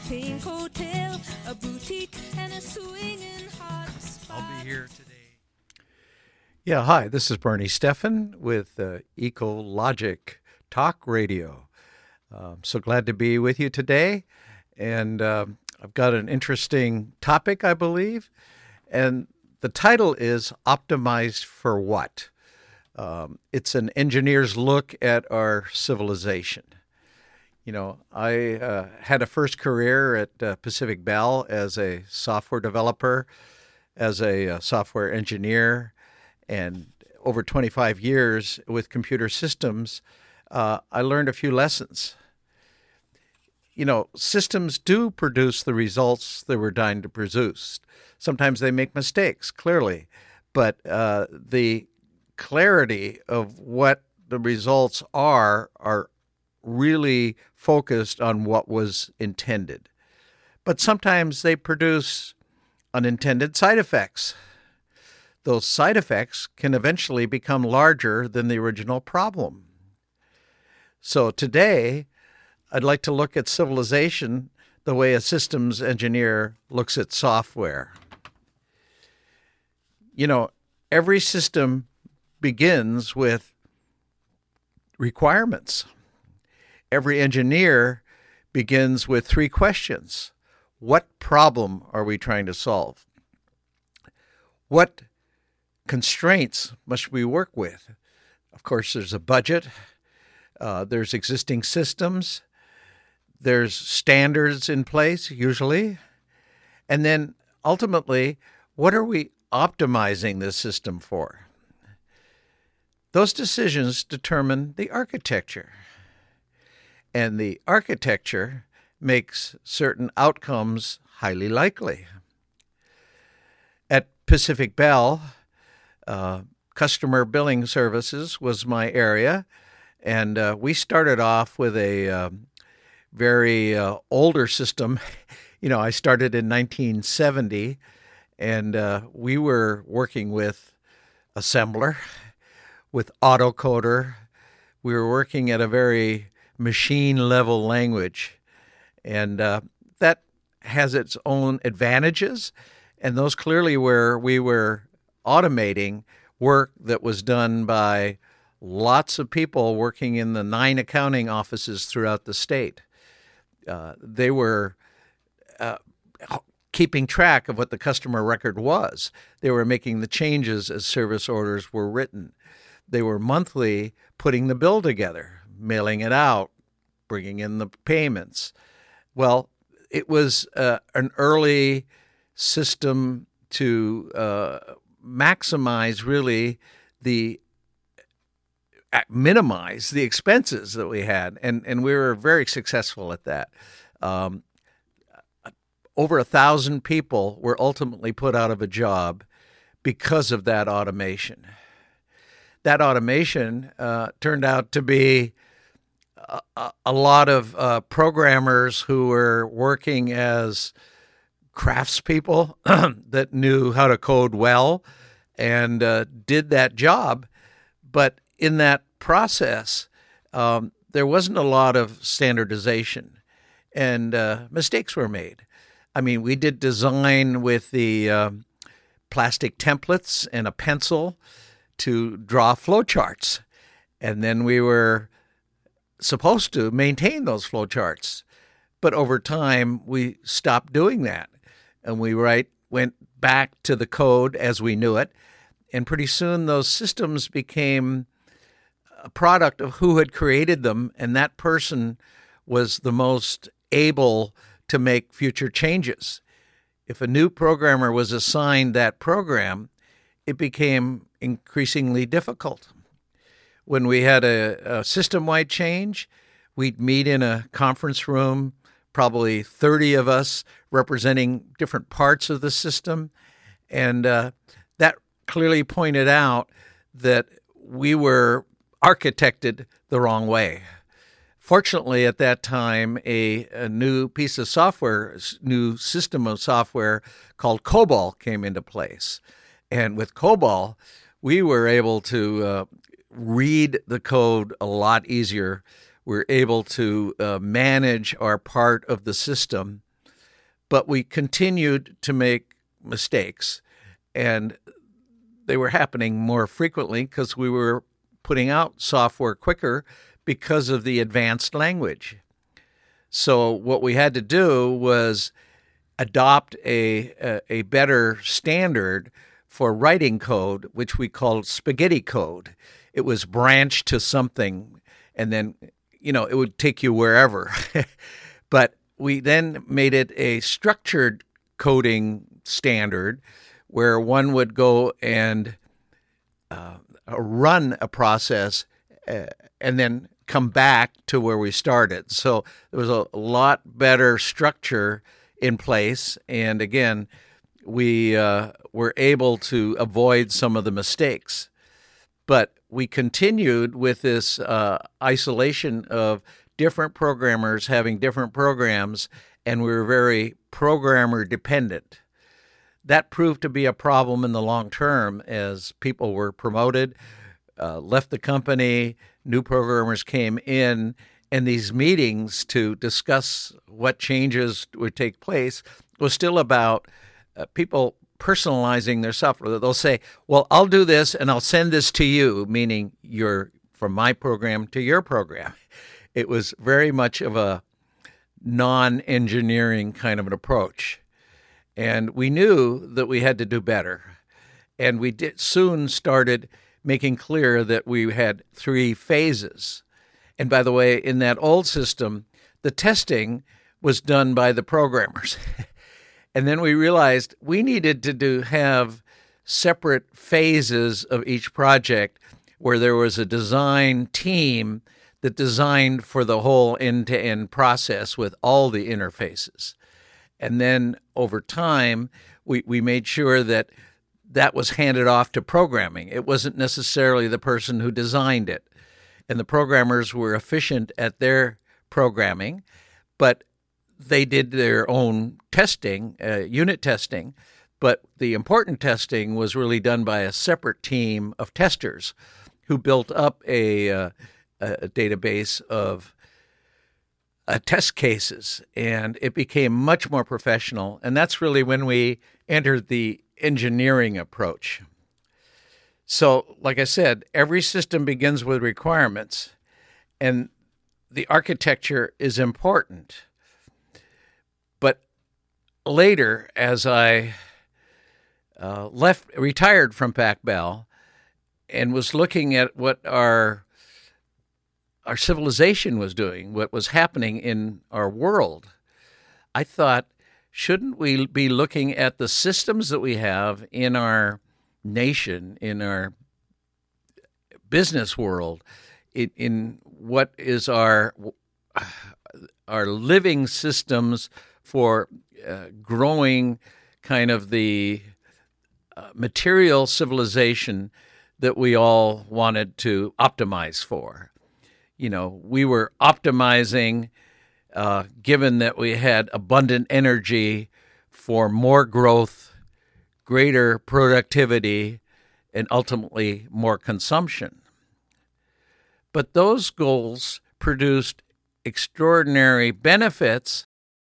pink hotel, a boutique, and a swinging hot spot. I'll be here today. Yeah, hi, this is Bernie Steffen with Ecologic Talk Radio. So glad to be with you today. And I've got an interesting topic, I believe. And the title is Optimized for What? It's an engineer's look at our civilization. You know, I had a first career at Pacific Bell as a software developer, as a software engineer, and over 25 years with computer systems, I learned a few lessons. You know, systems do produce the results they were designed to produce. Sometimes they make mistakes, clearly, but the clarity of what the results are really focused on what was intended. But sometimes they produce unintended side effects. Those side effects can eventually become larger than the original problem. So today, I'd like to look at civilization the way a systems engineer looks at software. You know, every system begins with requirements. Every engineer begins with three questions. What problem are we trying to solve? What constraints must we work with? Of course, there's a budget. There's existing systems. There's standards in place, usually. And then, ultimately, what are we optimizing this system for? Those decisions determine the architecture. And the architecture makes certain outcomes highly likely. At Pacific Bell, customer billing services was my area, and we started off with a very older system. You know, I started in 1970, and we were working with assembler, with autocoder. We were working at a very machine-level language, and that has its own advantages, and those clearly where we were automating work that was done by lots of people working in the 9 accounting offices throughout the state. They were keeping track of what the customer record was. They were making the changes as service orders were written. They were monthly putting the bill together, mailing it out, bringing in the payments. Well, it was an early system to maximize, really, minimize the expenses that we had, and we were very successful at that. Over 1,000 people were ultimately put out of a job because of that automation. That automation turned out to be a lot of programmers who were working as craftspeople that knew how to code well and did that job. But in that process, there wasn't a lot of standardization, and mistakes were made. I mean, we did design with the plastic templates and a pencil to draw flowcharts, and then we were supposed to maintain those flowcharts. But over time, we stopped doing that, and we went back to the code as we knew it, and pretty soon those systems became a product of who had created them, and that person was the most able to make future changes. If a new programmer was assigned that program, it became increasingly difficult. When we had a system-wide change, we'd meet in a conference room, probably 30 of us representing different parts of the system, and that clearly pointed out that we were architected the wrong way. Fortunately, at that time, a new piece of software, new system of software called COBOL came into place. And with COBOL, we were able to read the code a lot easier. We're able to manage our part of the system but we continued to make mistakes, and they were happening more frequently because we were putting out software quicker because of the advanced language. So what we had to do was adopt a better standard for writing code, which we called spaghetti code. It was branched to something, and then, it would take you wherever. But we then made it a structured coding standard where one would go and run a process and then come back to where we started. So there was a lot better structure in place. And again, we were able to avoid some of the mistakes. But we continued with this isolation of different programmers having different programs, and we were very programmer dependent. That proved to be a problem in the long term as people were promoted, left the company, new programmers came in, and these meetings to discuss what changes would take place was still about people personalizing their software. They'll say, well, I'll do this and I'll send this to you, meaning you're from my program to your program. It was very much of a non-engineering kind of an approach. And we knew that we had to do better. And we soon started making clear that we had 3 phases. And by the way, in that old system, the testing was done by the programmers. And then we realized we needed to have separate phases of each project where there was a design team that designed for the whole end-to-end process with all the interfaces. And then over time, we made sure that was handed off to programming. It wasn't necessarily the person who designed it. And the programmers were efficient at their programming, but they did their own testing, unit testing. But the important testing was really done by a separate team of testers who built up a database of test cases, and it became much more professional. And that's really when we entered the engineering approach. So, like I said, every system begins with requirements, and the architecture is important. But later, as I retired from Pac-Bell and was looking at what our civilization was doing, what was happening in our world, I thought, shouldn't we be looking at the systems that we have in our nation, in our business world, in what is our living systems for growing kind of the material civilization that we all wanted to optimize for. We were optimizing, given that we had abundant energy for more growth, greater productivity, and ultimately more consumption. But those goals produced extraordinary benefits,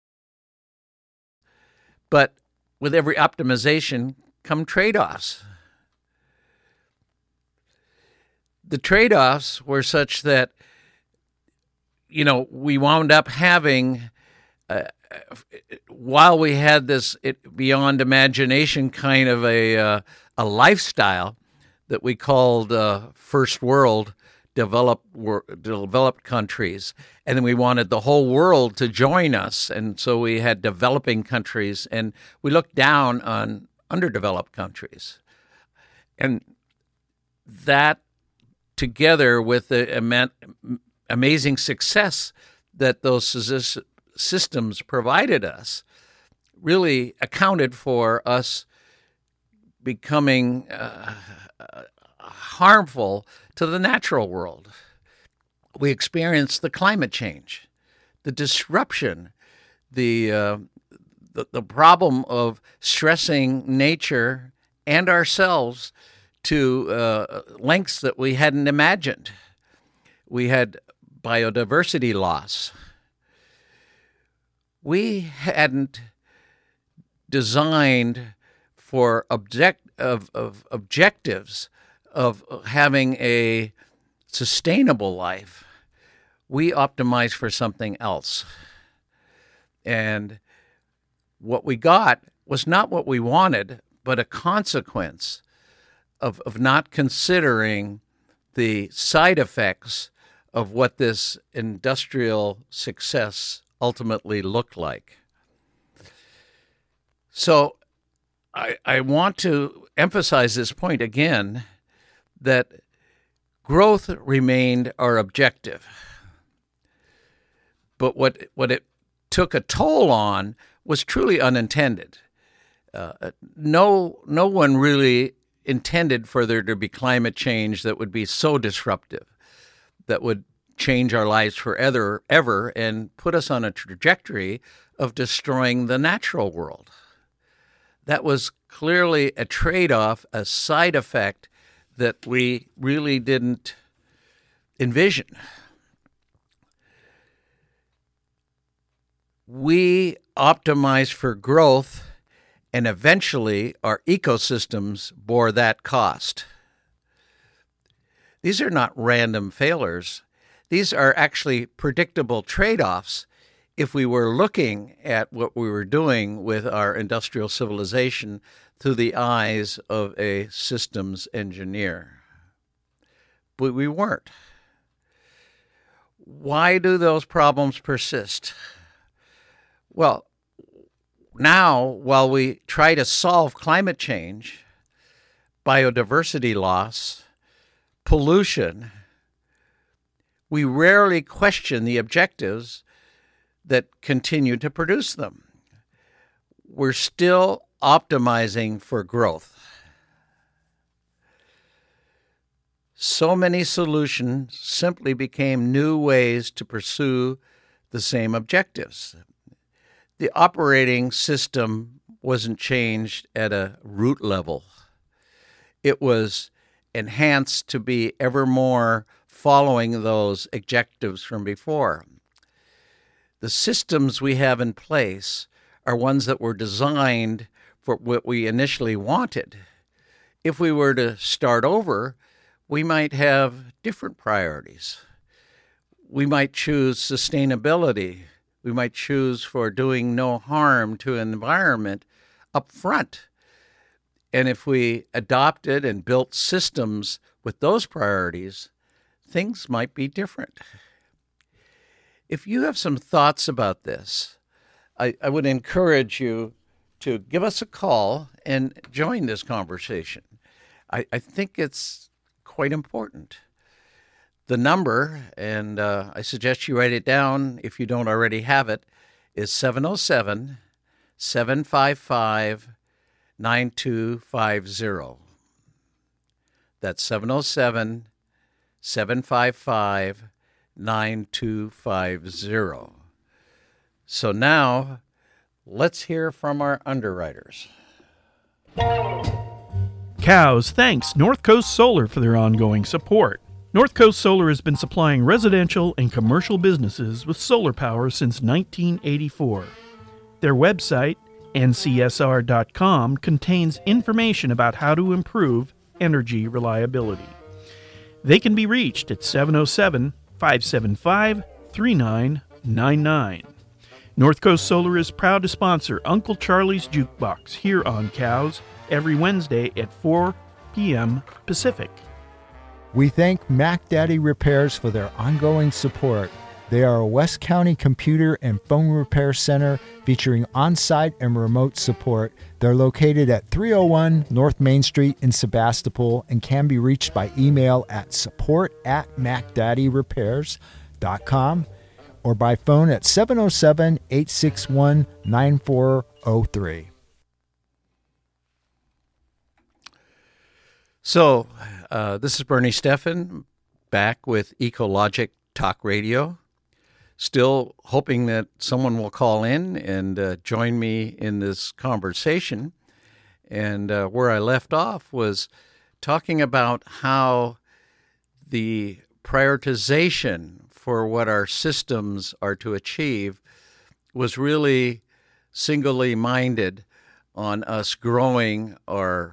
but with every optimization come trade-offs. The trade-offs were such that we wound up having, while we had this beyond imagination kind of a lifestyle that we called first world developed countries, and then we wanted the whole world to join us, and so we had developing countries, and we looked down on underdeveloped countries, and that together with the amazing success that those systems provided us really accounted for us becoming harmful to the natural world. We experienced the climate change, the disruption, the problem of stressing nature and ourselves to lengths that we hadn't imagined. We had biodiversity loss. We hadn't designed for objectives of having a sustainable life, we optimize for something else. And what we got was not what we wanted, but a consequence of not considering the side effects of what this industrial success ultimately looked like. So I want to emphasize this point again, that growth remained our objective. But what it took a toll on was truly unintended. No one really intended for there to be climate change that would be so disruptive, that would change our lives forever, and put us on a trajectory of destroying the natural world. That was clearly a trade-off, a side effect that we really didn't envision. We optimized for growth, and eventually our ecosystems bore that cost. These are not random failures. These are actually predictable trade-offs if we were looking at what we were doing with our industrial civilization through the eyes of a systems engineer. But we weren't. Why do those problems persist? Well, now, while we try to solve climate change, biodiversity loss, pollution, we rarely question the objectives that continue to produce them. We're still optimizing for growth. So many solutions simply became new ways to pursue the same objectives. The operating system wasn't changed at a root level. It was enhanced to be ever more following those objectives from before. The systems we have in place are ones that were designed for what we initially wanted. If we were to start over, we might have different priorities. We might choose sustainability. We might choose for doing no harm to an environment up front. And if we adopted and built systems with those priorities, things might be different. If you have some thoughts about this, I would encourage you to give us a call and join this conversation. I think it's quite important. The number, and I suggest you write it down if you don't already have it, is 707-755-9250. That's 707-755-9250. So now, let's hear from our underwriters. Cows thanks North Coast Solar for their ongoing support. North Coast Solar has been supplying residential and commercial businesses with solar power since 1984. Their website, ncsr.com, contains information about how to improve energy reliability. They can be reached at 707-575-3999. North Coast Solar is proud to sponsor Uncle Charlie's Jukebox here on Cows every Wednesday at 4 p.m. Pacific. We thank Mac Daddy Repairs for their ongoing support. They are a West County computer and phone repair center featuring on-site and remote support. They're located at 301 North Main Street in Sebastopol and can be reached by email at support@macdaddyrepairs.com or by phone at 707-861-9403. So, this is Bernie Steffen, back with Ecologic Talk Radio. Still hoping that someone will call in and join me in this conversation. And where I left off was talking about how the prioritization for what our systems are to achieve was really singly minded on us growing our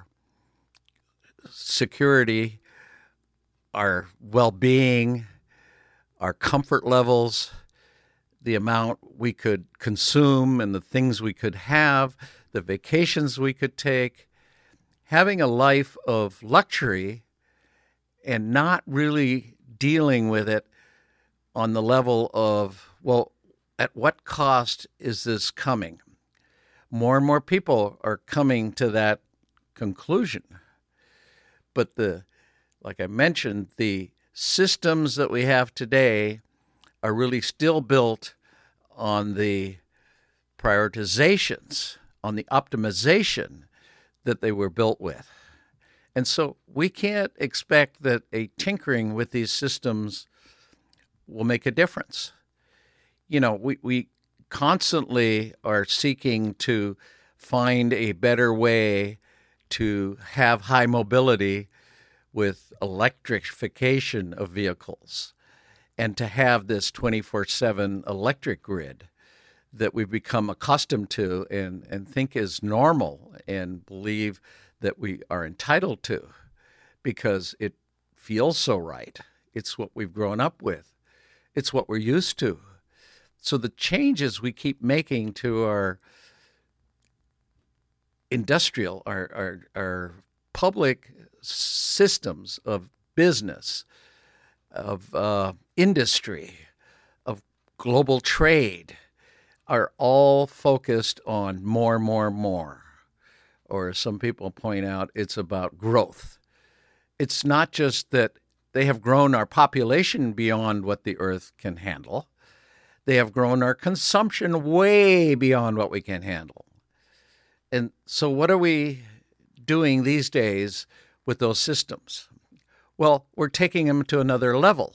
security, our well-being, our comfort levels, the amount we could consume and the things we could have, the vacations we could take. Having a life of luxury and not really dealing with it on the level of, well, at what cost is this coming? More and more people are coming to that conclusion. But like I mentioned, the systems that we have today are really still built on the prioritizations, on the optimization that they were built with. And so we can't expect that a tinkering with these systems will make a difference. You know, we constantly are seeking to find a better way to have high mobility with electrification of vehicles and to have this 24/7 electric grid that we've become accustomed to and think is normal and believe that we are entitled to because it feels so right. It's what we've grown up with. It's what we're used to. So the changes we keep making to our industrial, our public systems of business, of industry, of global trade, are all focused on more. Or as some people point out, it's about growth. It's not just that they have grown our population beyond what the earth can handle. They have grown our consumption way beyond what we can handle. And so what are we doing these days with those systems? Well, we're taking them to another level.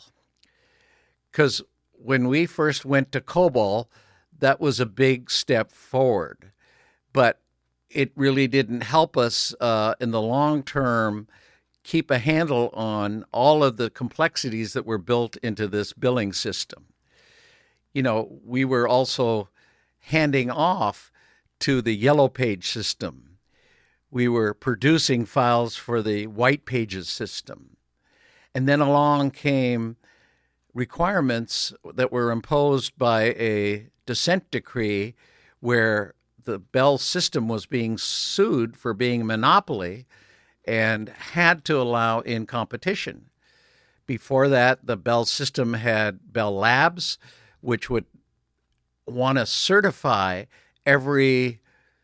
Because when we first went to COBOL, that was a big step forward. But it really didn't help us in the long term keep a handle on all of the complexities that were built into this billing system. You know, we were also handing off to the Yellow Page system. We were producing files for the White Pages system. And then along came requirements that were imposed by a dissent decree where the Bell system was being sued for being a monopoly and had to allow in competition. Before that, the Bell system had Bell Labs, which would want to certify every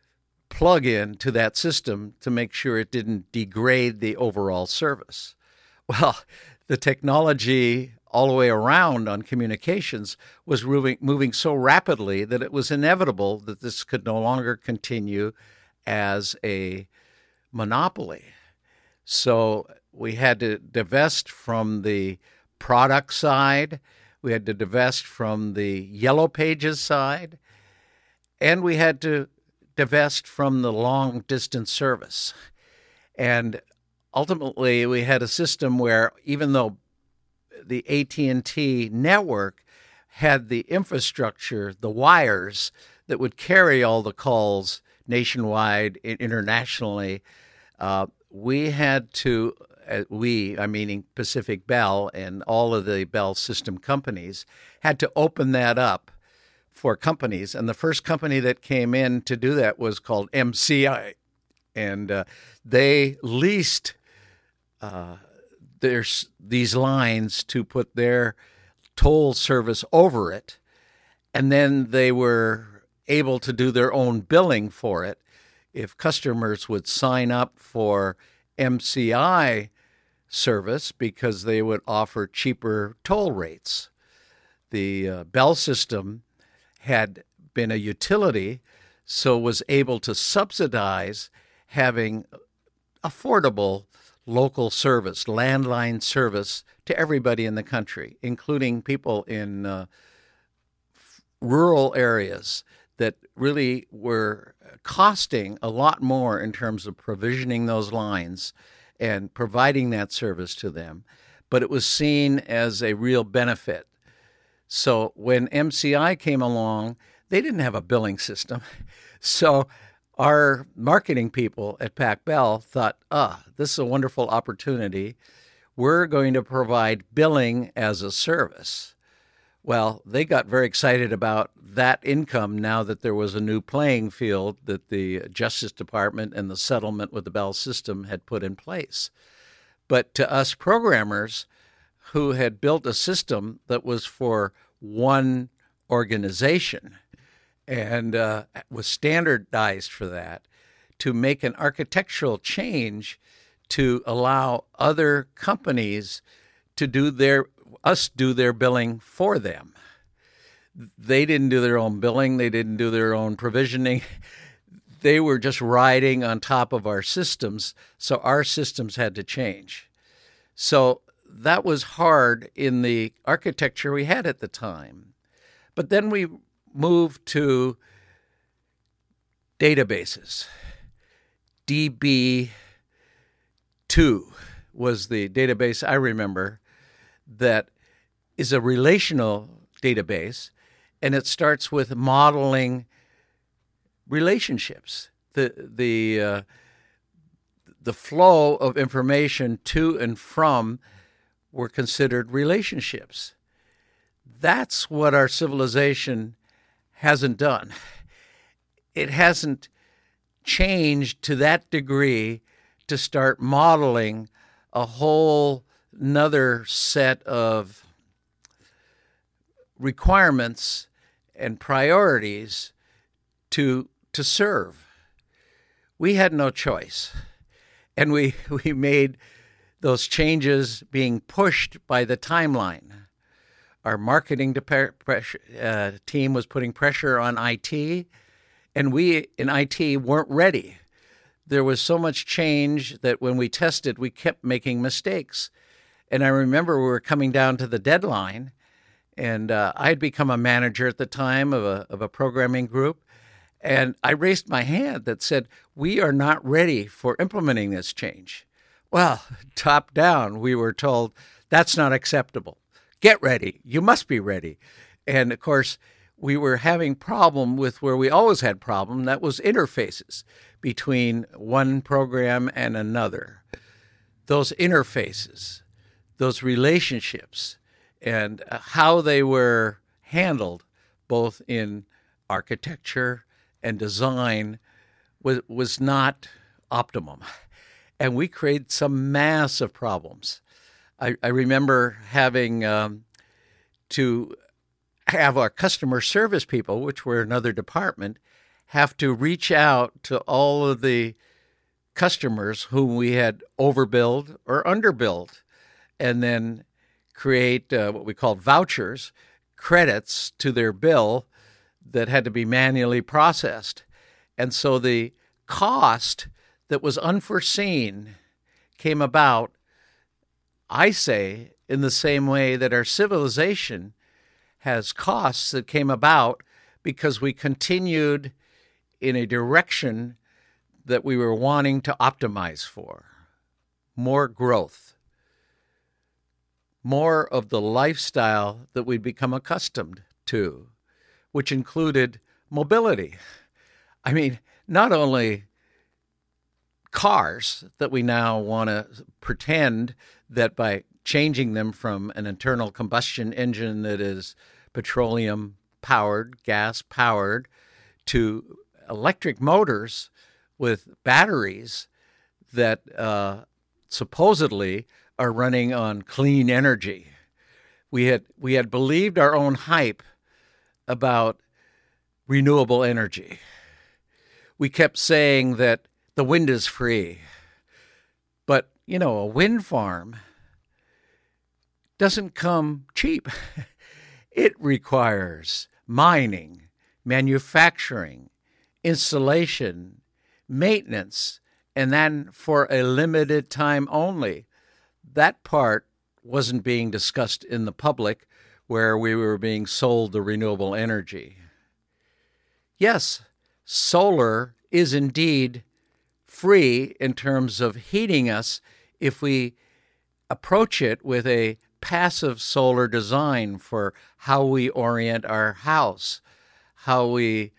plug-in to that system to make sure it didn't degrade the overall service. Well, the technology all the way around on communications was moving so rapidly that it was inevitable that this could no longer continue as a monopoly. So we had to divest from the product side, we had to divest from the Yellow Pages side, and we had to divest from the long-distance service. And ultimately, we had a system where even though the AT&T network had the infrastructure, the wires that would carry all the calls nationwide and internationally, we had to, meaning Pacific Bell and all of the Bell system companies, had to open that up for companies. And the first company that came in to do that was called MCI. And they leased there's these lines to put their toll service over it, and then they were able to do their own billing for it if customers would sign up for MCI service because they would offer cheaper toll rates. The Bell system had been a utility, so was able to subsidize having affordable local service, landline service to everybody in the country, including people in rural areas that really were costing a lot more in terms of provisioning those lines and providing that service to them. But it was seen as a real benefit. So when MCI came along, they didn't have a billing system. So our marketing people at Pac Bell thought, this is a wonderful opportunity. We're going to provide billing as a service. Well, they got very excited about that income now that there was a new playing field that the Justice Department and the settlement with the Bell system had put in place. But to us programmers who had built a system that was for one organization and was standardized for that, to make an architectural change to allow other companies to do their billing for them. They didn't do their own billing. They didn't do their own provisioning. They were just riding on top of our systems, so our systems had to change. So that was hard in the architecture we had at the time. But then we moved to databases. DB2 was the database I remember that is a relational database, and it starts with modeling relationships. The flow of information to and from were considered relationships. That's what our civilization hasn't done. It hasn't changed to that degree to start modeling a whole another set of requirements and priorities to serve. We had no choice. And we made those changes being pushed by the timeline. Our marketing team was putting pressure on IT, and we in IT weren't ready. There was so much change that when we tested, we kept making mistakes. And I remember we were coming down to the deadline, and I had become a manager at the time of a programming group, and I raised my hand that said, we are not ready for implementing this change. Well, top down, we were told, that's not acceptable. Get ready. You must be ready. And of course, we were having problem with where we always had problem, that was interfaces between one program and another. Those interfaces, those relationships, and how they were handled both in architecture and design was not optimum. And we created some massive problems. I remember having to have our customer service people, which were another department, have to reach out to all of the customers whom we had overbilled or underbilled, and then create what we called vouchers, credits to their bill that had to be manually processed. And so the cost that was unforeseen came about, I say, in the same way that our civilization has costs that came about because we continued in a direction that we were wanting to optimize for. More growth. More of the lifestyle that we'd become accustomed to, which included mobility. I mean, not only cars that we now want to pretend that by changing them from an internal combustion engine that is petroleum powered, gas powered, to electric motors with batteries that supposedly are running on clean energy. We had believed our own hype about renewable energy. We kept saying that the wind is free. But, a wind farm doesn't come cheap. It requires mining, manufacturing, installation, maintenance, and then for a limited time only. That part wasn't being discussed in the public where we were being sold the renewable energy. Yes, solar is indeed free in terms of heating us if we approach it with a passive solar design for how we orient our house, how we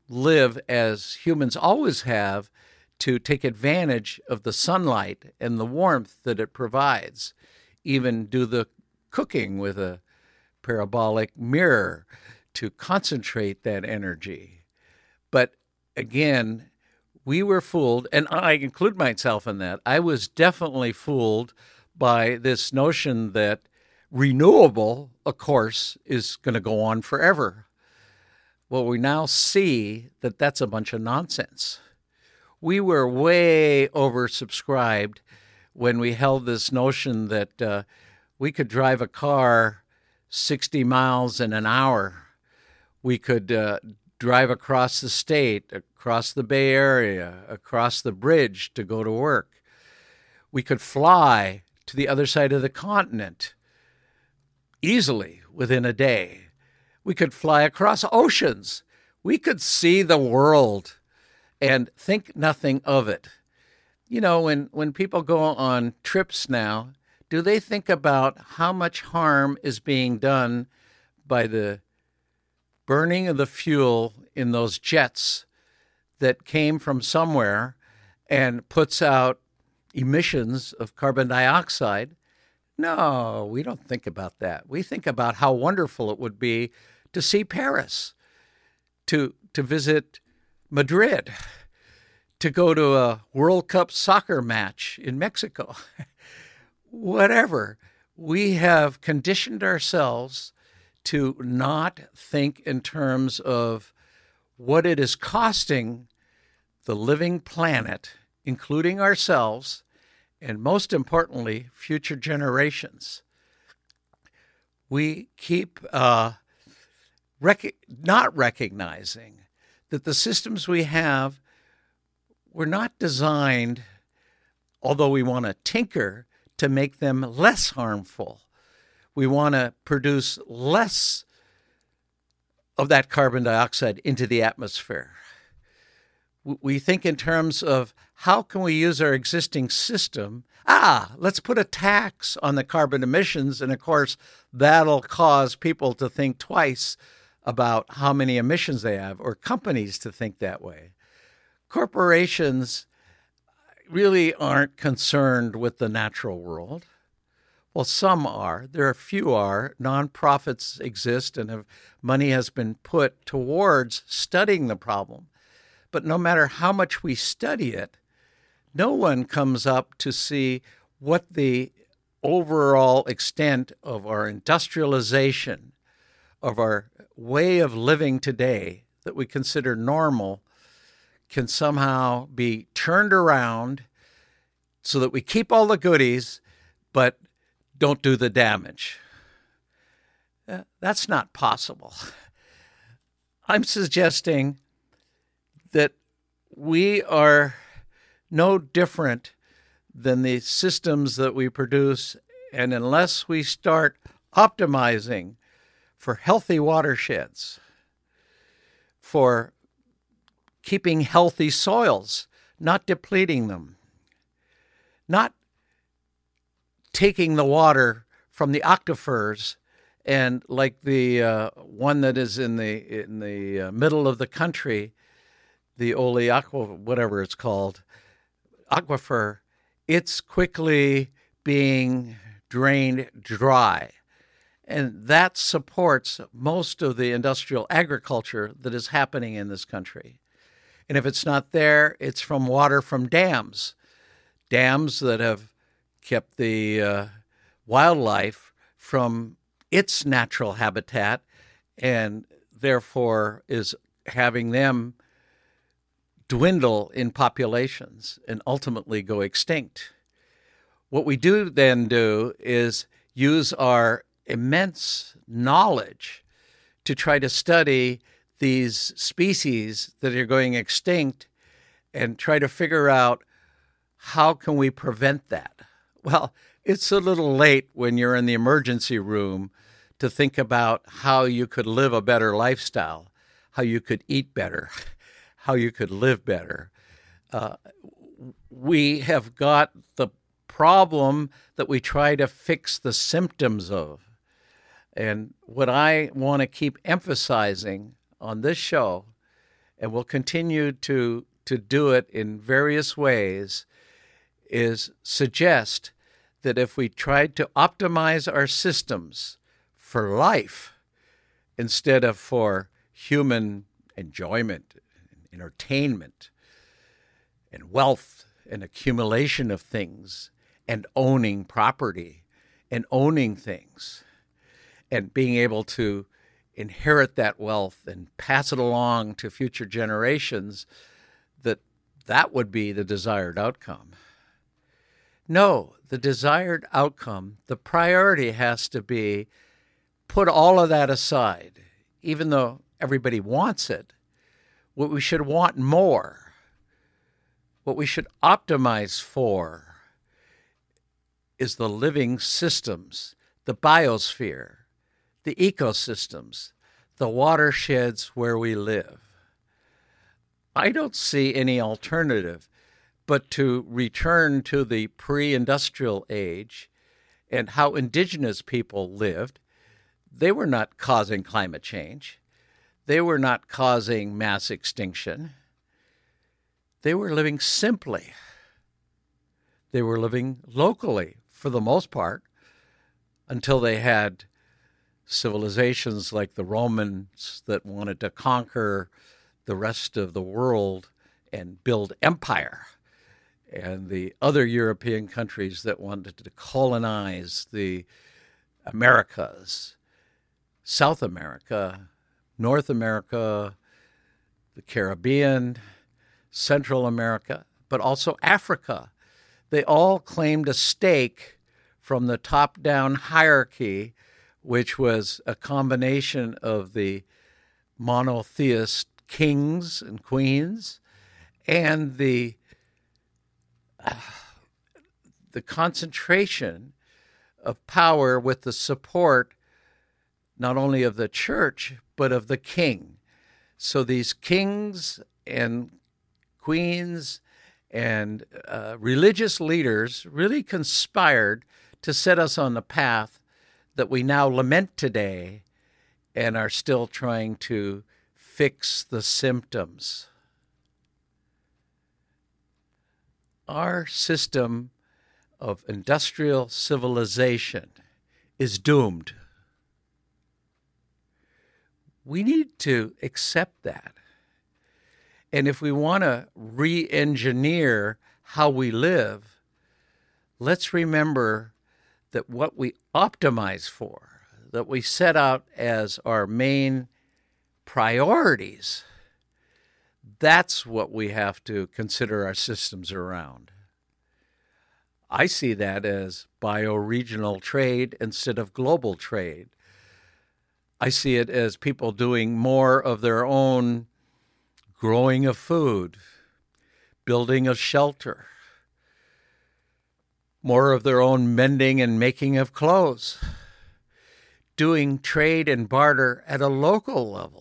live as humans always have, to take advantage of the sunlight and the warmth that it provides, even do the cooking with a parabolic mirror to concentrate that energy. But again, we were fooled, and I include myself in that. I was definitely fooled by this notion that renewable, of course, is going to go on forever. Well, we now see that that's a bunch of nonsense. We were way oversubscribed when we held this notion that we could drive a car 60 miles in an hour. We could drive across the state, across the Bay Area, across the bridge to go to work. We could fly to the other side of the continent easily within a day. We could fly across oceans. We could see the world and think nothing of it. You know, when people go on trips now, do they think about how much harm is being done by the burning of the fuel in those jets that came from somewhere and puts out emissions of carbon dioxide? No, we don't think about that. We think about how wonderful it would be to see Paris, to visit Madrid, to go to a World Cup soccer match in Mexico. Whatever. We have conditioned ourselves to not think in terms of what it is costing the living planet, including ourselves, and most importantly, future generations. We keep not recognizing that the systems we have were not designed, although we want to tinker, to make them less harmful. We want to produce less of that carbon dioxide into the atmosphere. We think in terms of how can we use our existing system? Let's put a tax on the carbon emissions. And of course, that'll cause people to think twice about how many emissions they have, or companies to think that way. Corporations really aren't concerned with the natural world. Well, some are. There are few are. Nonprofits exist and money has been put towards studying the problem. But no matter how much we study it, no one comes up to see what the overall extent of our industrialization, of our way of living today that we consider normal, can somehow be turned around so that we keep all the goodies, but don't do the damage. That's not possible. I'm suggesting that we are no different than the systems that we produce, and unless we start optimizing for healthy watersheds, for keeping healthy soils, not depleting them, not taking the water from the aquifers and like the one that is in the middle of the country, the Oleaquifers, whatever it's called, aquifer, it's quickly being drained dry. And that supports most of the industrial agriculture that is happening in this country. And if it's not there, it's from water from dams that have kept the wildlife from its natural habitat and therefore is having them dwindle in populations and ultimately go extinct. What we do then do is use our immense knowledge to try to study these species that are going extinct and try to figure out how can we prevent that. Well, it's a little late when you're in the emergency room to think about how you could live a better lifestyle, how you could eat better, how you could live better. We have got the problem that we try to fix the symptoms of. And what I want to keep emphasizing on this show and will continue to do it in various ways, is suggest that if we tried to optimize our systems for life instead of for human enjoyment, entertainment, and wealth and accumulation of things, and owning property and owning things, and being able to inherit that wealth and pass it along to future generations, that would be the desired outcome. No, the desired outcome, the priority has to be put all of that aside. Even though everybody wants it, what we should want more, what we should optimize for, is the living systems, the biosphere, the ecosystems, the watersheds where we live. I don't see any alternative but to return to the pre-industrial age and how indigenous people lived. They were not causing climate change. They were not causing mass extinction. They were living simply. They were living locally for the most part until they had civilizations like the Romans that wanted to conquer the rest of the world and build empire, and the other European countries that wanted to colonize the Americas, South America, North America, the Caribbean, Central America, but also Africa. They all claimed a stake from the top-down hierarchy, which was a combination of the monotheist kings and queens and the concentration of power with the support not only of the church, but of the king. So these kings and queens and religious leaders really conspired to set us on the path that we now lament today and are still trying to fix the symptoms. Our system of industrial civilization is doomed. We need to accept that. And if we want to re-engineer how we live, let's remember that what we optimize for, that we set out as our main priorities, that's what we have to consider our systems around. I see that as bioregional trade instead of global trade. I see it as people doing more of their own growing of food, building of shelter, more of their own mending and making of clothes, doing trade and barter at a local level,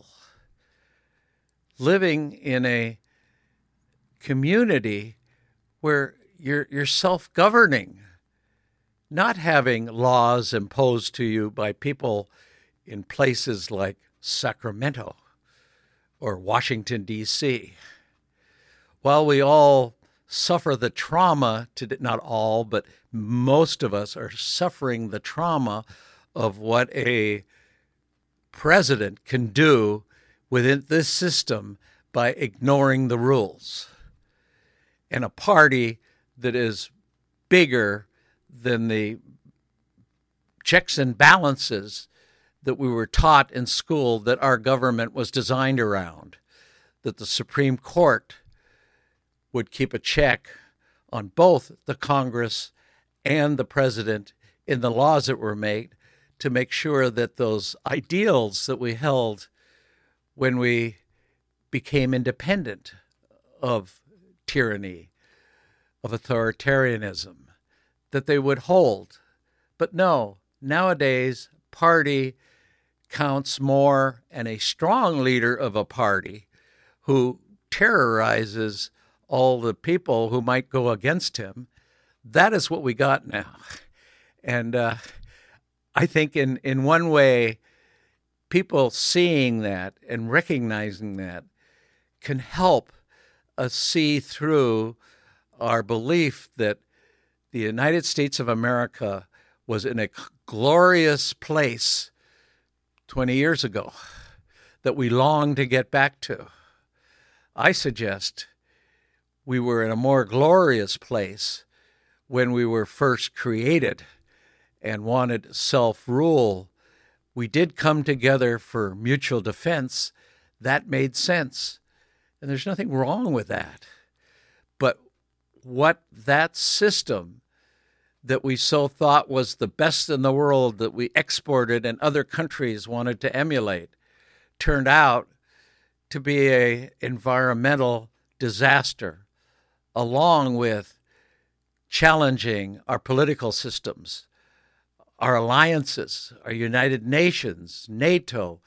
living in a community where you're self-governing, not having laws imposed to you by people in places like Sacramento or Washington, D.C. While we all suffer the trauma, not all, but most of us are suffering the trauma of what a president can do within this system by ignoring the rules. And a party that is bigger than the checks and balances that we were taught in school that our government was designed around, that the Supreme Court would keep a check on both the Congress and the president in the laws that were made to make sure that those ideals that we held when we became independent of tyranny, of authoritarianism, that they would hold. But no, nowadays, party counts more, and a strong leader of a party who terrorizes all the people who might go against him, that is what we got now. And I think in one way, people seeing that and recognizing that can help us see through our belief that the United States of America was in a glorious place 20 years ago that we long to get back to. I suggest we were in a more glorious place when we were first created and wanted self-rule. We did come together for mutual defense. That made sense. And there's nothing wrong with that. But what that system that we so thought was the best in the world that we exported and other countries wanted to emulate turned out to be an environmental disaster, along with challenging our political systems, our alliances, our United Nations, NATO,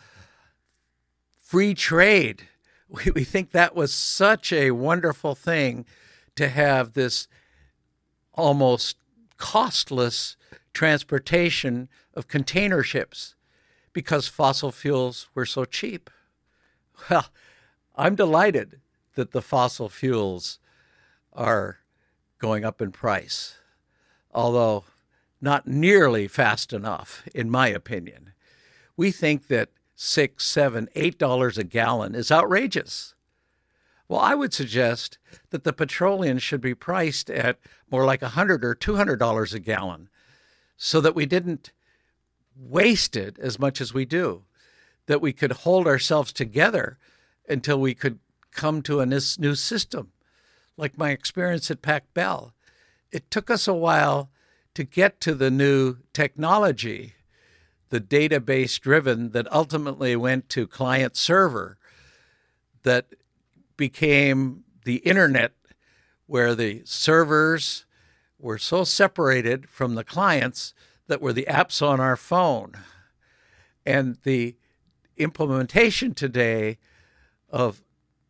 free trade. We think that was such a wonderful thing to have this almost costless transportation of container ships because fossil fuels were so cheap. Well, I'm delighted that the fossil fuels are going up in price, although not nearly fast enough, in my opinion. We think that $6, $7, $8 a gallon is outrageous. Well, I would suggest that the petroleum should be priced at more like $100 or $200 a gallon so that we didn't waste it as much as we do, that we could hold ourselves together until we could come to a new system. Like my experience at Pac Bell, it took us a while to get to the new technology, the database driven that ultimately went to client server, that became the internet, where the servers were so separated from the clients that were the apps on our phone. And the implementation today of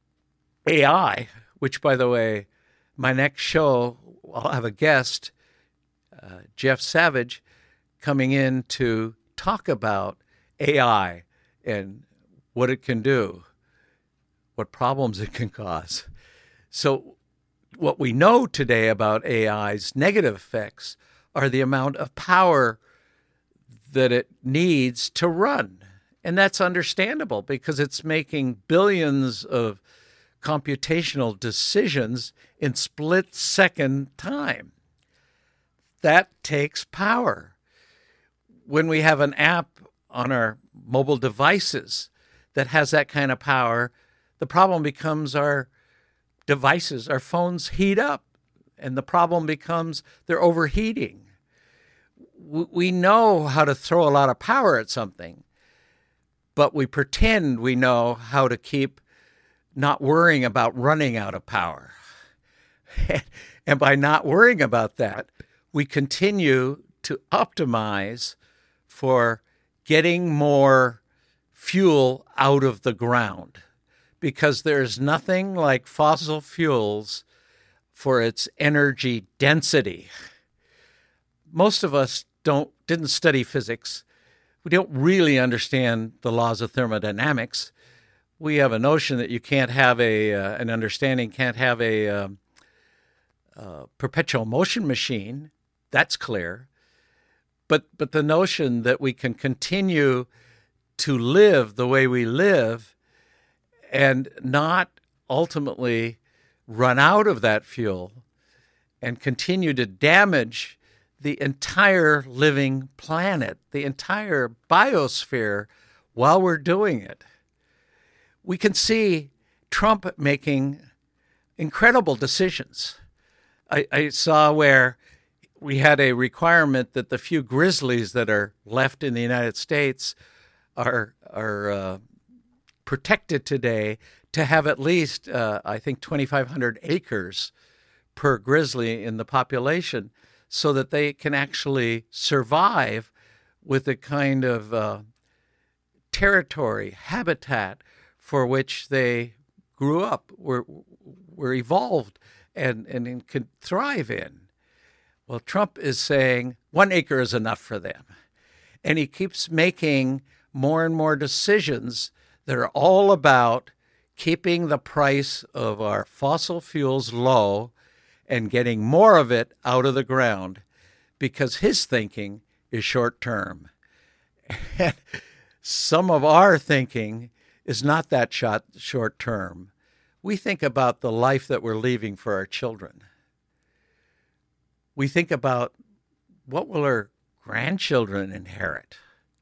AI, which, by the way, my next show, I'll have a guest, Jeff Savage, coming in to talk about AI and what it can do, what problems it can cause. So what we know today about AI's negative effects are the amount of power that it needs to run. And that's understandable because it's making billions of computational decisions in split-second time. That takes power. When we have an app on our mobile devices that has that kind of power, the problem becomes our devices, our phones heat up, and the problem becomes they're overheating. We know how to throw a lot of power at something, but we pretend we know how to keep not worrying about running out of power. And by not worrying about that, we continue to optimize for getting more fuel out of the ground, because there's nothing like fossil fuels for its energy density. Most of us didn't study physics. We don't really understand the laws of thermodynamics. We have a notion that you can't have an understanding, can't have a perpetual motion machine. That's clear. But the notion that we can continue to live the way we live and not ultimately run out of that fuel and continue to damage the entire living planet, the entire biosphere, while we're doing it. We can see Trump making incredible decisions. I saw where we had a requirement that the few grizzlies that are left in the United States are protected today to have at least, I think, 2,500 acres per grizzly in the population so that they can actually survive with the kind of territory, habitat for which they grew up, were evolved, and could thrive in. Well, Trump is saying 1 acre is enough for them. And he keeps making more and more decisions that are all about keeping the price of our fossil fuels low and getting more of it out of the ground, because his thinking is short term. And some of our thinking is not that short term. We think about the life that we're leaving for our children. We think about what will our grandchildren inherit.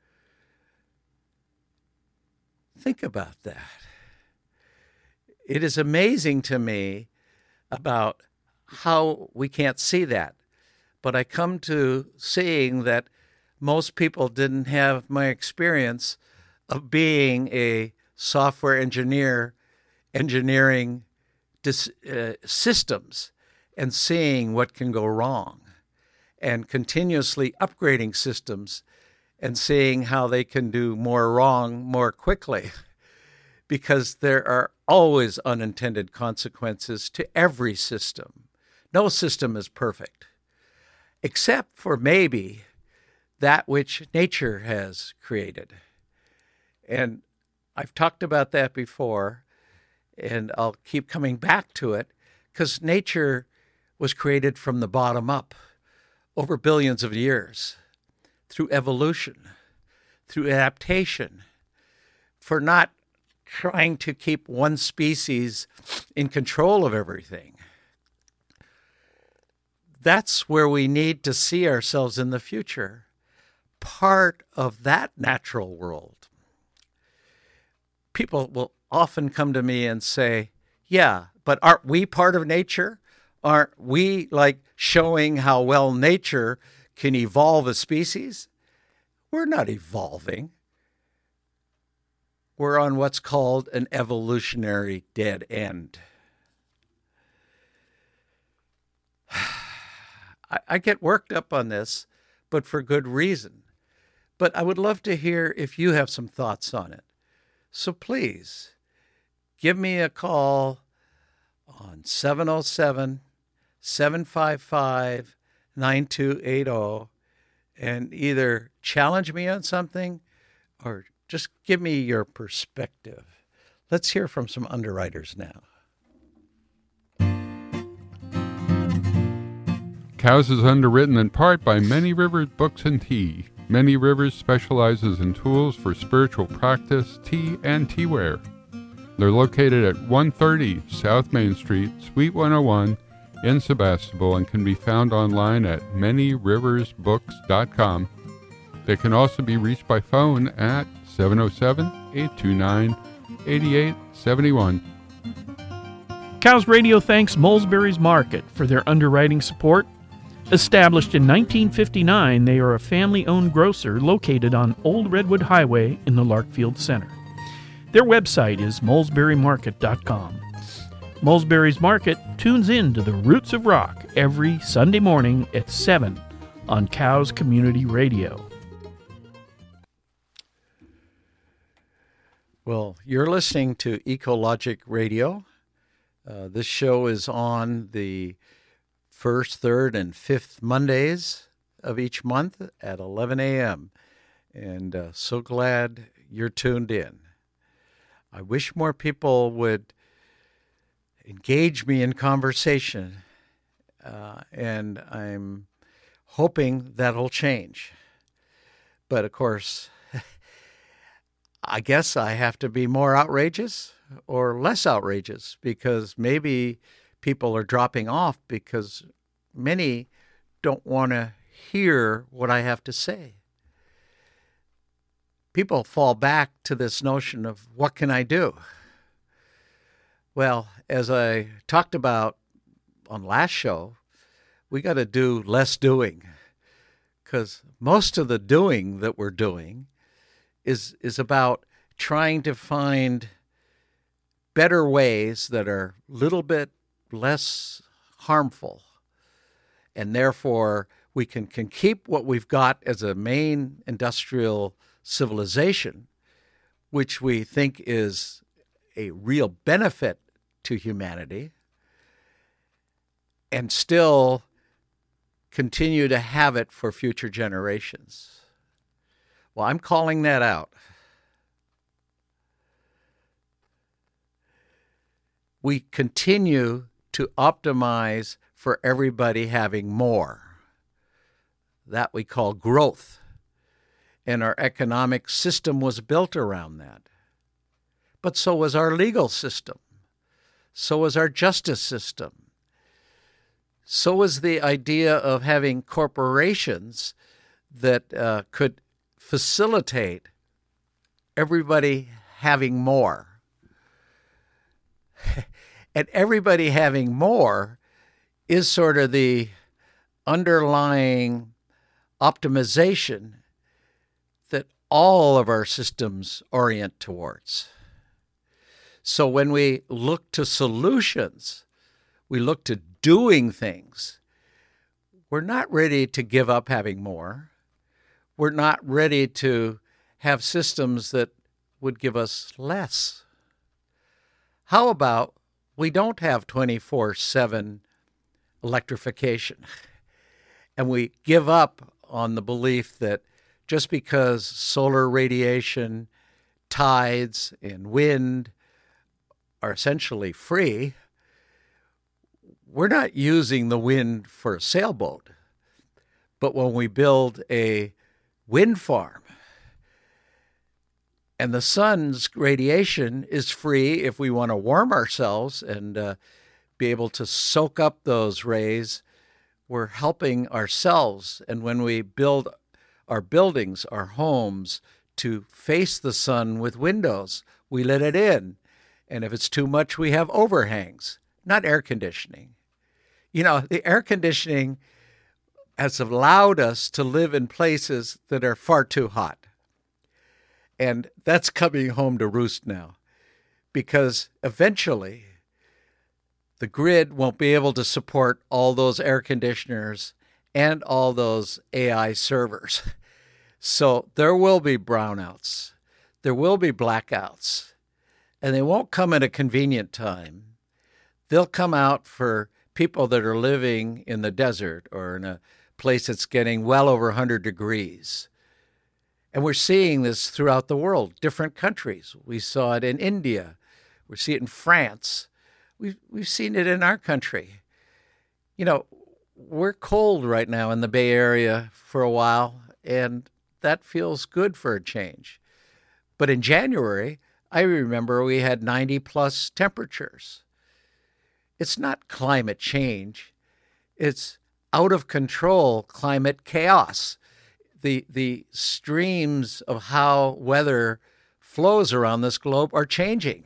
Think about that. It is amazing to me about how we can't see that. But I come to seeing that most people didn't have my experience of being a software engineer, engineering systems and seeing what can go wrong, and continuously upgrading systems and seeing how they can do more wrong more quickly, because there are always unintended consequences to every system. No system is perfect, except for maybe that which nature has created. And I've talked about that before, and I'll keep coming back to it, because nature was created from the bottom up over billions of years, through evolution, through adaptation, for not trying to keep one species in control of everything. That's where we need to see ourselves in the future, part of that natural world. People will often come to me and say, yeah, but aren't we part of nature? Aren't we like showing how well nature can evolve a species? We're not evolving. We're on what's called an evolutionary dead end. I get worked up on this, but for good reason. But I would love to hear if you have some thoughts on it. So please, give me a call on 707-755-9280 and either challenge me on something or just give me your perspective. Let's hear from some underwriters now. Cows is underwritten in part by Many Rivers Books and Tea. Many Rivers specializes in tools for spiritual practice, tea, and teaware. They're located at 130 South Main Street, Suite 101 in Sebastopol, and can be found online at manyriversbooks.com. They can also be reached by phone at 707-829-8871. Cows Radio thanks Molesbury's Market for their underwriting support. Established in 1959, they are a family-owned grocer located on Old Redwood Highway in the Larkfield Center. Their website is molesburymarket.com. Molesbury's Market tunes in to the Roots of Rock every Sunday morning at 7 on Cows Community Radio. Well, you're listening to Ecologic Radio. This show is on the first, third, and fifth Mondays of each month at 11 a.m. And so glad you're tuned in. I wish more people would engage me in conversation, and I'm hoping that'll change. But of course, I guess I have to be more outrageous or less outrageous, because maybe people are dropping off because many don't want to hear what I have to say. People fall back to this notion of, what can I do? Well, as I talked about on last show, we got to do less doing, because most of the doing that we're doing is about trying to find better ways that are a little bit less harmful, and therefore we can keep what we've got as a main industrial civilization, which we think is a real benefit to humanity, and still continue to have it for future generations. Well, I'm calling that out. we continue to optimize for everybody having more. That we call growth. And our economic system was built around that. But so was our legal system. So was our justice system. So was the idea of having corporations that could facilitate everybody having more. And everybody having more is sort of the underlying optimization that all of our systems orient towards. So when we look to solutions, we look to doing things, we're not ready to give up having more. We're not ready to have systems that would give us less. How about we don't have 24/7 electrification, and we give up on the belief that just because solar radiation, tides, and wind are essentially free, we're not using the wind for a sailboat. But when we build a wind farm, and the sun's radiation is free if we want to warm ourselves and be able to soak up those rays, we're helping ourselves. And when we build our buildings, our homes, to face the sun with windows, we let it in. And if it's too much, we have overhangs, not air conditioning. You know, the air conditioning has allowed us to live in places that are far too hot. And that's coming home to roost now, because eventually the grid won't be able to support all those air conditioners and all those AI servers. So there will be brownouts, there will be blackouts, and they won't come at a convenient time. They'll come out for people that are living in the desert or in a place that's getting well over 100 degrees. And we're seeing this throughout the world, different countries. We saw it in India. We see it in France. We've seen it in our country. You know, we're cold right now in the Bay Area for a while, and that feels good for a change. But in January, I remember we had 90-plus temperatures. It's not climate change. It's out of control climate chaos. The streams of how weather flows around this globe are changing.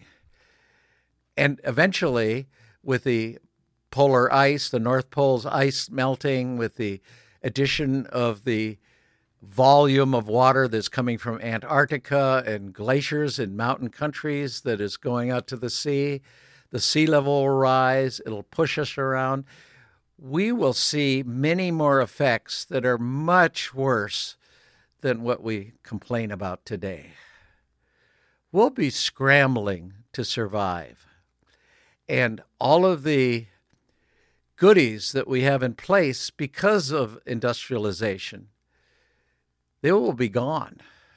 And eventually, with the polar ice, the North Pole's ice melting, with the addition of the volume of water that's coming from Antarctica and glaciers in mountain countries that is going out to the sea level will rise, it'll push us around. We will see many more effects that are much worse than what we complain about today. We'll be scrambling to survive. And all of the goodies that we have in place because of industrialization, they will be gone.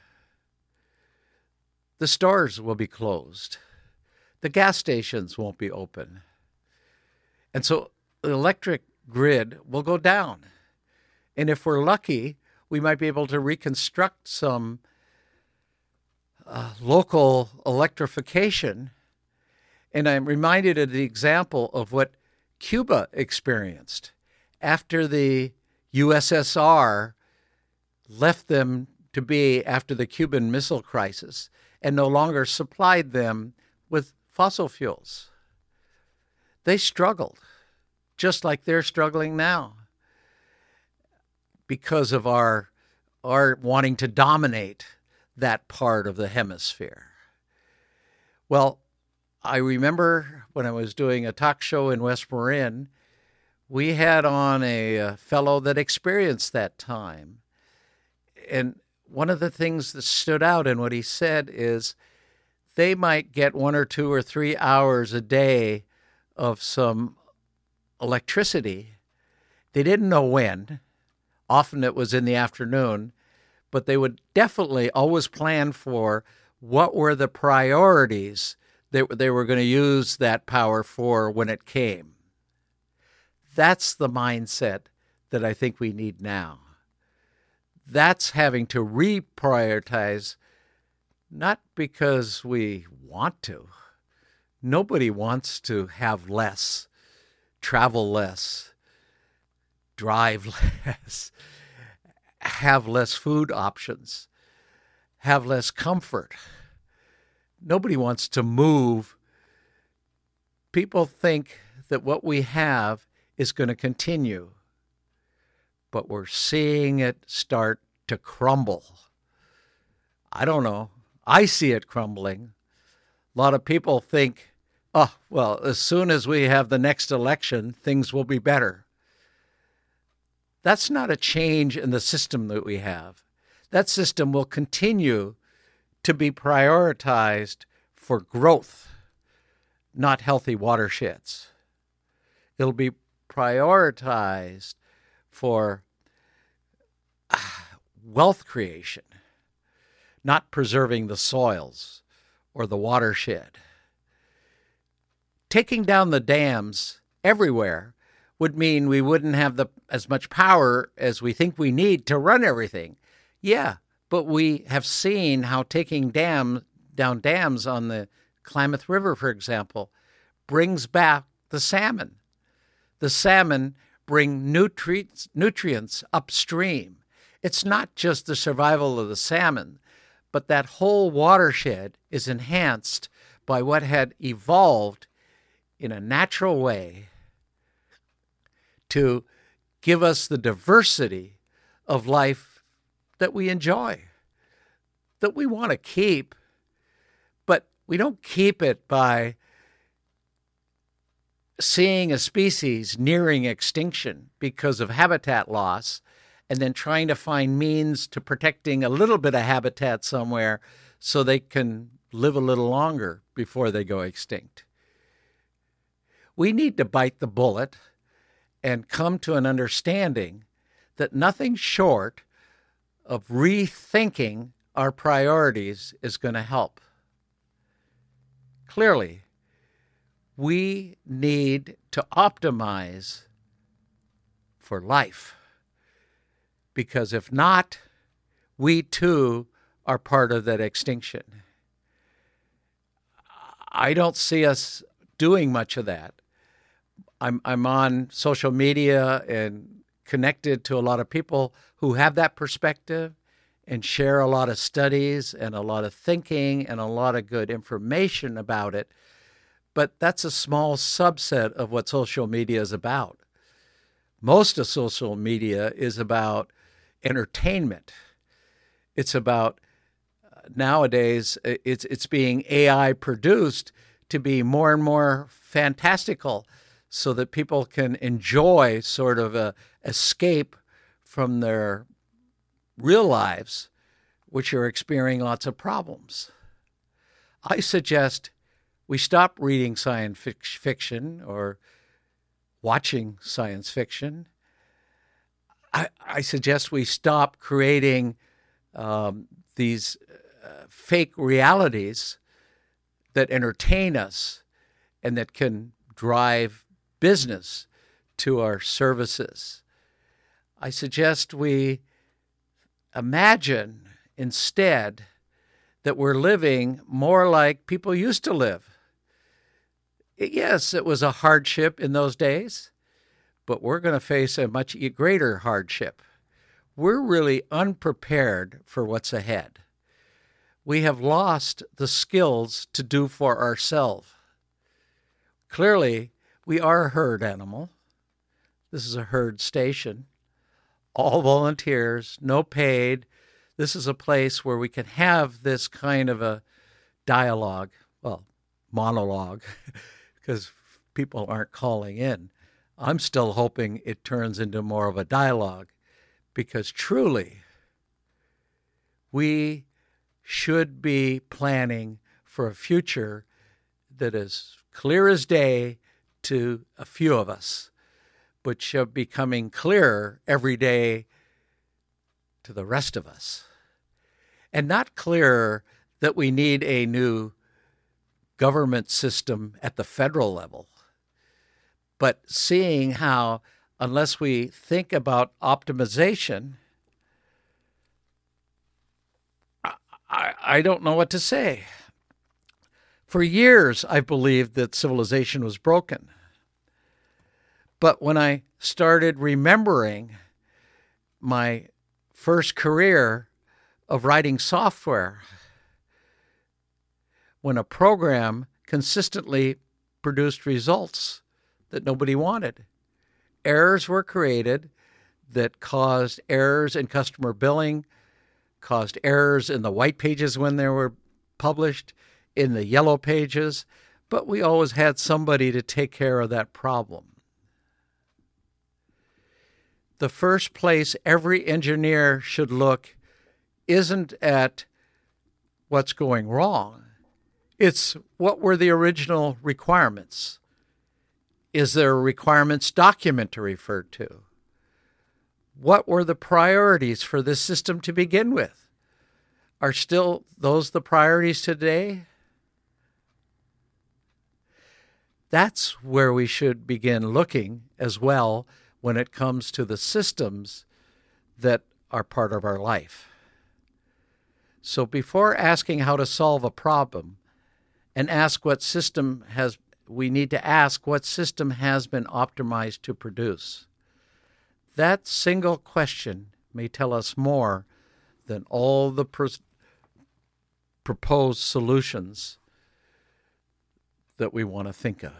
The stores will be closed. The gas stations won't be open. And so the electric grid will go down. And if we're lucky, we might be able to reconstruct some local electrification. And I'm reminded of the example of what Cuba experienced after the USSR left them to be after the Cuban Missile Crisis and no longer supplied them with fossil fuels. They struggled, just like they're struggling now, because of our wanting to dominate that part of the hemisphere. Well, I remember when I was doing a talk show in West Marin, we had on a fellow that experienced that time. And one of the things that stood out in what he said is they might get 1 or 2 or 3 hours a day of some electricity. They didn't know when. Often it was in the afternoon, but they would definitely always plan for what were the priorities they were going to use that power for when it came. That's the mindset that I think we need now. That's having to reprioritize, not because we want to. Nobody wants to have less, travel less, drive less, have less food options, have less comfort. Nobody wants to move. People think that what we have is going to continue, but we're seeing it start to crumble. I don't know. I see it crumbling. A lot of people think, oh, well, as soon as we have the next election, things will be better. That's not a change in the system that we have. That system will continue to be prioritized for growth, not healthy watersheds. It'll be prioritized for wealth creation, not preserving the soils or the watershed. Taking down the dams everywhere would mean we wouldn't have as much power as we think we need to run everything. Yeah, but we have seen how taking down dams on the Klamath River, for example, brings back the salmon. The salmon bring nutrients upstream. It's not just the survival of the salmon, but that whole watershed is enhanced by what had evolved in a natural way to give us the diversity of life that we enjoy, that we want to keep, but we don't keep it by seeing a species nearing extinction because of habitat loss and then trying to find means to protecting a little bit of habitat somewhere so they can live a little longer before they go extinct. We need to bite the bullet and come to an understanding that nothing short of rethinking our priorities is going to help. Clearly, we need to optimize for life, because if not, we too are part of that extinction. I don't see us doing much of that. I'm on social media and connected to a lot of people who have that perspective and share a lot of studies and a lot of thinking and a lot of good information about it. But that's a small subset of what social media is about. Most of social media is about entertainment. It's about, nowadays, it's being AI produced to be more and more fantastical so that people can enjoy sort of a escape from their real lives, which are experiencing lots of problems. I suggest we stop reading science fiction or watching science fiction. I suggest we stop creating these fake realities that entertain us and that can drive business to our services. I suggest we imagine instead that we're living more like people used to live. Yes, it was a hardship in those days, but we're going to face a much greater hardship. We're really unprepared for what's ahead. We have lost the skills to do for ourselves. Clearly, we are a herd animal. This is a herd station. All volunteers, no paid. This is a place where we can have this kind of a dialogue, well, monologue, because people aren't calling in. I'm still hoping it turns into more of a dialogue, because truly, we should be planning for a future that is clear as day to a few of us, but should be becoming clearer every day to the rest of us. And not clearer that we need a new government system at the federal level. But seeing how, unless we think about optimization, I don't know what to say. For years, I believed that civilization was broken. But when I started remembering my first career of writing software, when a program consistently produced results that nobody wanted, errors were created that caused errors in customer billing, caused errors in the white pages when they were published, in the yellow pages, but we always had somebody to take care of that problem. The first place every engineer should look isn't at what's going wrong. It's what were the original requirements? Is there a requirements document to refer to? What were the priorities for this system to begin with? Are still those the priorities today? That's where we should begin looking as well when it comes to the systems that are part of our life. So before asking how to solve a problem, and we need to ask what system has been optimized to produce. That single question may tell us more than all the proposed solutions that we want to think of.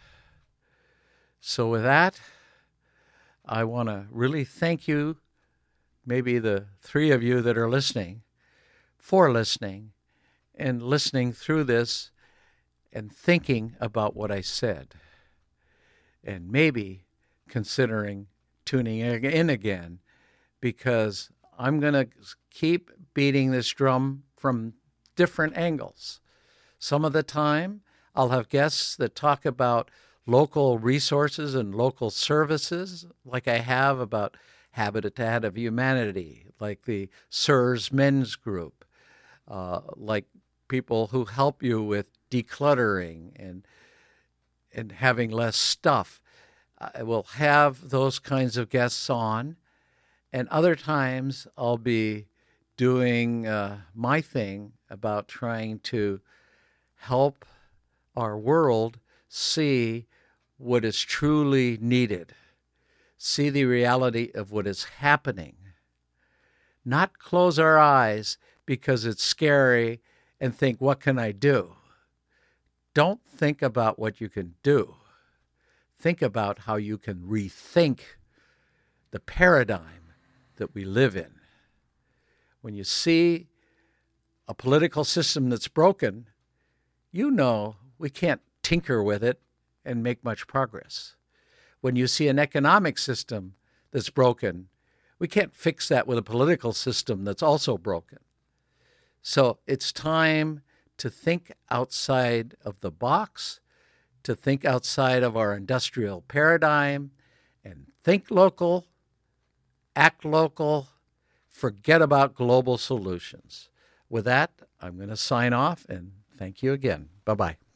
So with that, I want to really thank you, maybe the three of you that are listening, for listening and listening through this and thinking about what I said, and maybe considering tuning in again, because I'm going to keep beating this drum from different angles. Some of the time, I'll have guests that talk about local resources and local services, like I have about Habitat of Humanity, like the SIRS Men's Group, like people who help you with decluttering and having less stuff. I will have those kinds of guests on, and other times I'll be doing my thing about trying to help our world see what is truly needed, see the reality of what is happening, not close our eyes because it's scary and think, what can I do? Don't think about what you can do. Think about how you can rethink the paradigm that we live in. When you see a political system that's broken, you know we can't tinker with it and make much progress. When you see an economic system that's broken, we can't fix that with a political system that's also broken. So it's time to think outside of the box, to think outside of our industrial paradigm, and think local, act local, forget about global solutions. With that, I'm going to sign off, and thank you again. Bye-bye.